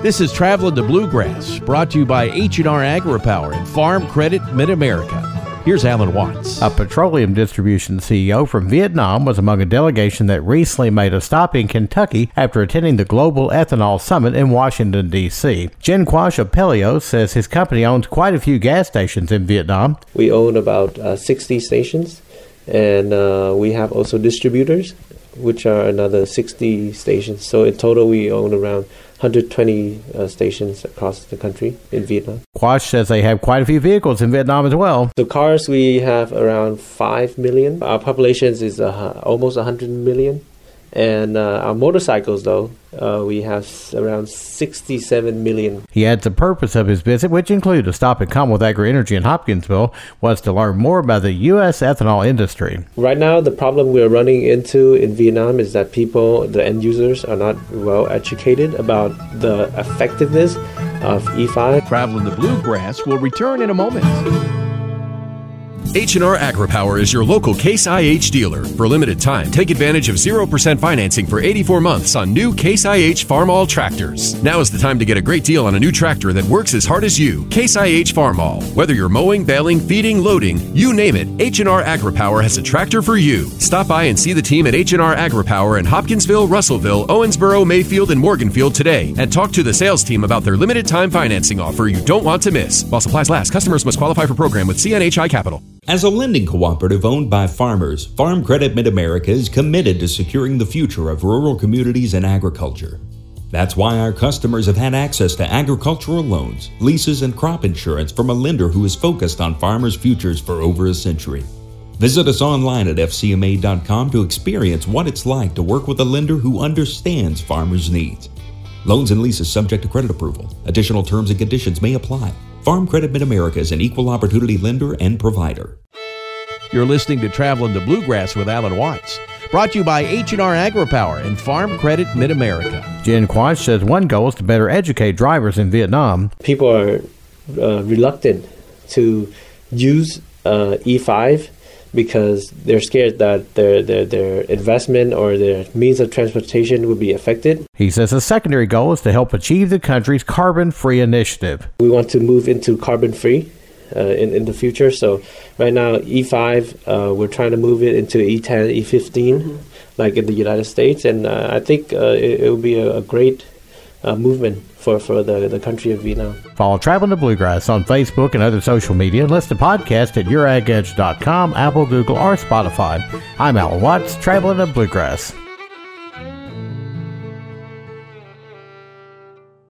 This is Traveling the Bluegrass, brought to you by H&R AgriPower and Farm Credit Mid-America. Here's Alan Watts. A petroleum distribution CEO from Vietnam was among a delegation that recently made a stop in Kentucky after attending the Global Ethanol Summit in Washington, D.C. Jen Quash of Pelio says his company owns quite a few gas stations in Vietnam. We own about 60 stations, and we have also distributors, which are another 60 stations. So in total, we own around 120 stations across the country in Vietnam. Quash says they have quite a few vehicles in Vietnam as well. So cars, we have around 5 million. Our population is almost 100 million. And our motorcycles, though, we have around 67 million. He adds the purpose of his visit, which included a stop at Commonwealth Agri-Energy in Hopkinsville, was to learn more about the U.S. ethanol industry. Right now, the problem we're running into in Vietnam is that people, the end users, are not well educated about the effectiveness of E5. Traveling the Bluegrass will return in a moment. H&R AgriPower is your local Case IH dealer. For a limited time, take advantage of 0% financing for 84 months on new Case IH Farmall tractors. Now is the time to get a great deal on a new tractor that works as hard as you. Case IH Farmall. Whether you're mowing, baling, feeding, loading, you name it, H&R AgriPower has a tractor for you. Stop by and see the team at H&R AgriPower in Hopkinsville, Russellville, Owensboro, Mayfield, and Morganfield today, and talk to the sales team about their limited time financing offer you don't want to miss. While supplies last, customers must qualify for program with CNHI Capital. As a lending cooperative owned by farmers, Farm Credit Mid-America is committed to securing the future of rural communities and agriculture. That's why our customers have had access to agricultural loans, leases, and crop insurance from a lender who is focused on farmers' futures for over a century. Visit us online at fcma.com to experience what it's like to work with a lender who understands farmers' needs. Loans and leases subject to credit approval. Additional terms and conditions may apply. Farm Credit Mid-America is an equal opportunity lender and provider. You're listening to Traveling the Bluegrass with Alan Watts, brought to you by H&R AgriPower and Farm Credit Mid-America. Jen Quash says one goal is to better educate drivers in Vietnam. People are reluctant to use E5 because they're scared that their investment or their means of transportation will be affected. He says a secondary goal is to help achieve the country's carbon-free initiative. We want to move into carbon-free in the future. So right now, E5, we're trying to move it into E10, E15, like in the United States. And I think it will be a great movement for the country of Vietnam. Follow Traveling the Bluegrass on Facebook and other social media, and listen to podcasts at youragedge.com, Apple, Google, or Spotify. I'm Alan Watts, Traveling the Bluegrass.